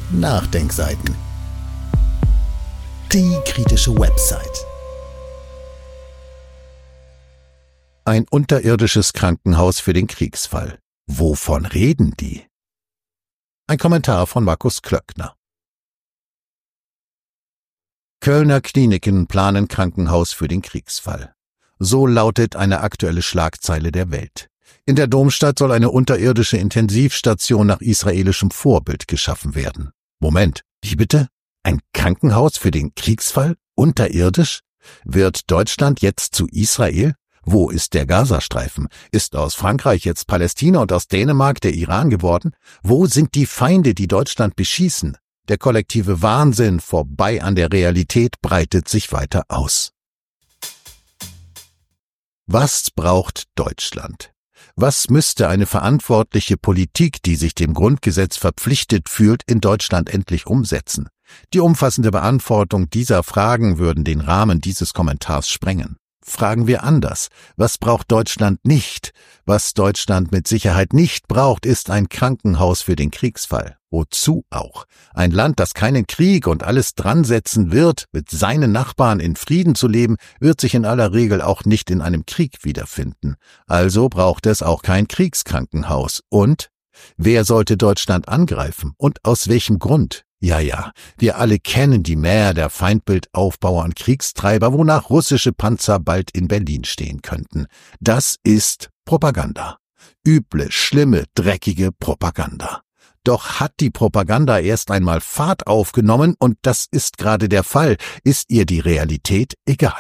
Nachdenkseiten. Die kritische Website. Ein unterirdisches Krankenhaus für den Kriegsfall. Wovon reden die? Ein Kommentar von Markus Klöckner. Kölner Kliniken planen Krankenhaus für den Kriegsfall. So lautet eine aktuelle Schlagzeile der Welt. In der Domstadt soll eine unterirdische Intensivstation nach israelischem Vorbild geschaffen werden. Moment, wie bitte? Ein Krankenhaus für den Kriegsfall? Unterirdisch? Wird Deutschland jetzt zu Israel? Wo ist der Gazastreifen? Ist aus Frankreich jetzt Palästina und aus Dänemark der Iran geworden? Wo sind die Feinde, die Deutschland beschießen? Der kollektive Wahnsinn vorbei an der Realität breitet sich weiter aus. Was braucht Deutschland? Was müsste eine verantwortliche Politik, die sich dem Grundgesetz verpflichtet fühlt, in Deutschland endlich umsetzen? Die umfassende Beantwortung dieser Fragen würden den Rahmen dieses Kommentars sprengen. Fragen wir anders. Was braucht Deutschland nicht? Was Deutschland mit Sicherheit nicht braucht, ist ein Krankenhaus für den Kriegsfall. Wozu auch? Ein Land, das keinen Krieg und alles dran setzen wird, mit seinen Nachbarn in Frieden zu leben, wird sich in aller Regel auch nicht in einem Krieg wiederfinden. Also braucht es auch kein Kriegskrankenhaus. Und? Wer sollte Deutschland angreifen? Und aus welchem Grund? Ja, wir alle kennen die Mäher der Feindbildaufbauer und Kriegstreiber, wonach russische Panzer bald in Berlin stehen könnten. Das ist Propaganda. Üble, schlimme, dreckige Propaganda. Doch hat die Propaganda erst einmal Fahrt aufgenommen, und das ist gerade der Fall, ist ihr die Realität egal.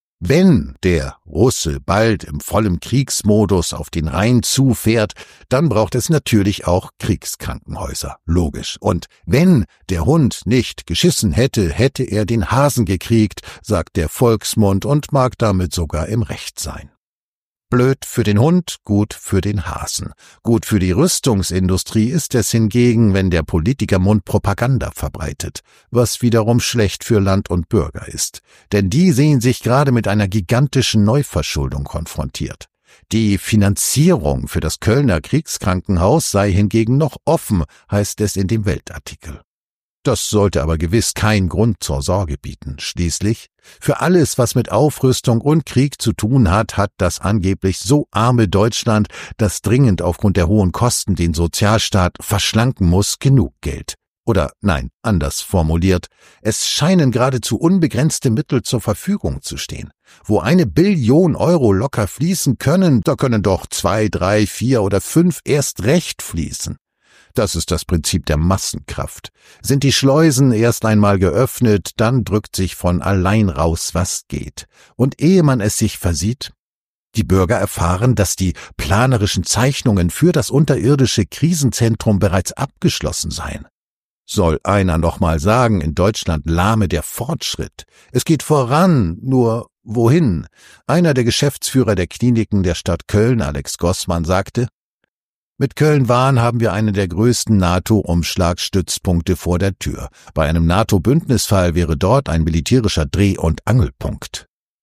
Wenn der Russe bald im vollen Kriegsmodus auf den Rhein zufährt, dann braucht es natürlich auch Kriegskrankenhäuser, logisch. Und wenn der Hund nicht geschissen hätte, hätte er den Hasen gekriegt, sagt der Volksmund und mag damit sogar im Recht sein. Blöd für den Hund, gut für den Hasen. Gut für die Rüstungsindustrie ist es hingegen, wenn der Politikermund Propaganda verbreitet, was wiederum schlecht für Land und Bürger ist. Denn die sehen sich gerade mit einer gigantischen Neuverschuldung konfrontiert. Die Finanzierung für das Kölner Kriegskrankenhaus sei hingegen noch offen, heißt es in dem Weltartikel. Das sollte aber gewiss kein Grund zur Sorge bieten. Schließlich, für alles, was mit Aufrüstung und Krieg zu tun hat, hat das angeblich so arme Deutschland, das dringend aufgrund der hohen Kosten den Sozialstaat verschlanken muss, genug Geld. Oder nein, anders formuliert, es scheinen geradezu unbegrenzte Mittel zur Verfügung zu stehen. Wo 1 Billion Euro locker fließen können, da können doch 2, 3, 4 oder 5 erst recht fließen. Das ist das Prinzip der Massenkraft. Sind die Schleusen erst einmal geöffnet, dann drückt sich von allein raus, was geht. Und ehe man es sich versieht, die Bürger erfahren, dass die planerischen Zeichnungen für das unterirdische Krisenzentrum bereits abgeschlossen seien. Soll einer noch mal sagen, in Deutschland lahme der Fortschritt. Es geht voran, nur wohin? Einer der Geschäftsführer der Kliniken der Stadt Köln, Alex Gossmann, sagte: Mit Köln-Wahn haben wir einen der größten NATO-Umschlagstützpunkte vor der Tür. Bei einem NATO-Bündnisfall wäre dort ein militärischer Dreh- und Angelpunkt.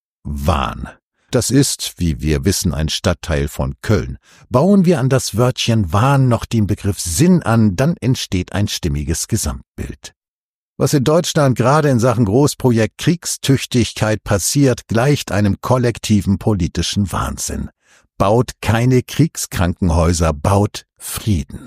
Wahn. Das ist, wie wir wissen, ein Stadtteil von Köln. Bauen wir an das Wörtchen Wahn noch den Begriff Sinn an, dann entsteht ein stimmiges Gesamtbild. Was in Deutschland gerade in Sachen Großprojekt Kriegstüchtigkeit passiert, gleicht einem kollektiven politischen Wahnsinn. Baut keine Kriegskrankenhäuser, baut Frieden.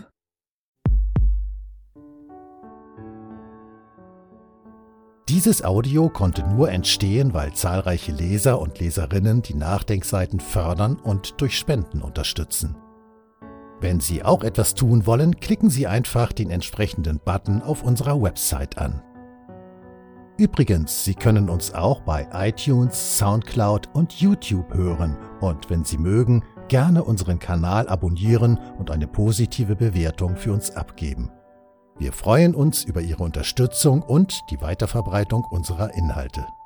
Dieses Audio konnte nur entstehen, weil zahlreiche Leser und Leserinnen die Nachdenkseiten fördern und durch Spenden unterstützen. Wenn Sie auch etwas tun wollen, klicken Sie einfach den entsprechenden Button auf unserer Website an. Übrigens, Sie können uns auch bei iTunes, Soundcloud und YouTube hören und wenn Sie mögen, gerne unseren Kanal abonnieren und eine positive Bewertung für uns abgeben. Wir freuen uns über Ihre Unterstützung und die Weiterverbreitung unserer Inhalte.